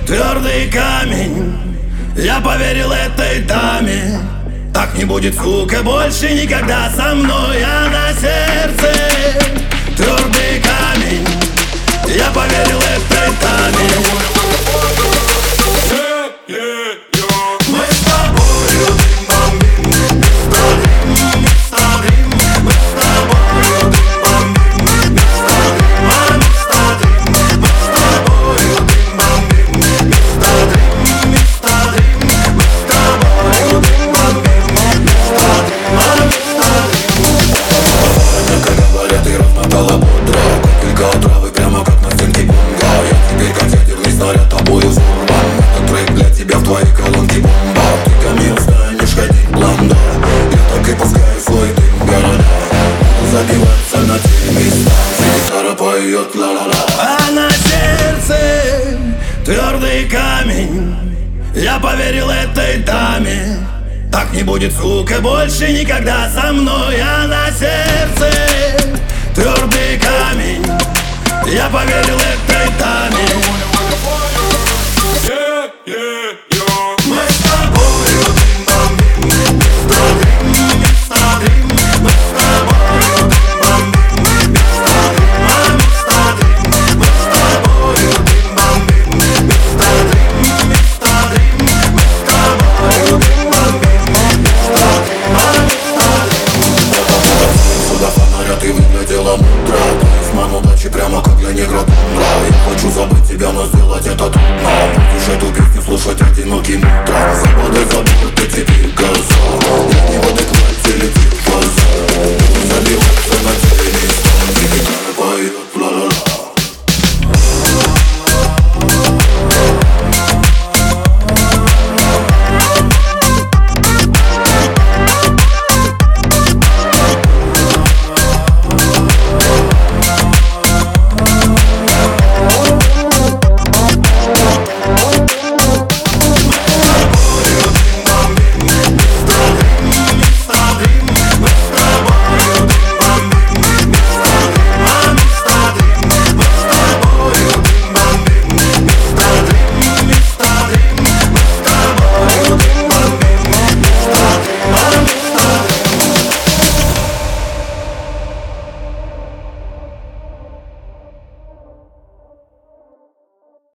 твердый камень. Я поверил этой даме. Так не будет, сука, больше никогда со мной. А на сердце твердый камень. Я поверил этой даме. Мы с тобою бим-бам-бим, мистер Дрим, мистер Дрим. Мы с тобою бим-бам-бим, мистер Дрим, мистер Дрим. Мы с тобою бим-бам-бим, мистер Дрим, мистер Дрим. Мы с тобою бим-бам-бим, мистер Дрим, мистер Дрим. Как говорят, ты размотала бодро, капелька отравы прямо как на стенке бунга. Я теперь как ядерный снаряд, тобою взорван. Этот трек для тебя в твоей колонке бомба. Ты ко мне станешь ходить бланда. Я так и пускаю свой дым в города. Буду забиваться на те места, где гитара поет ла-ла-ла. А на сердце твердый камень. Я поверил этой даме. Так не будет, сука, больше никогда со мной. А на сердце твердый камень. Я поверил этой даме. Мы с тобою бим-бам-бим, мистер Дрим, мистер Дрим. Мы с тобою бим-бам-бим, мистер Дрим, мистер Дрим. Мы с тобою бим-бам-бим, мистер Дрим, мистер Дрим. Мы с тобою бим-бам-бим, мистер Дрим, мистер Дрим. Сюда фонаря, ты выглядела мудро. Талисман удачи прямо как для негра тундра. Я хочу забыть тебя, но сделать это трудно. Будешь эту песню слушать одиноким утром. Забодай забор, ты теперь газа. Я не в адеквате, летит в глаза. Забиваться на теле места.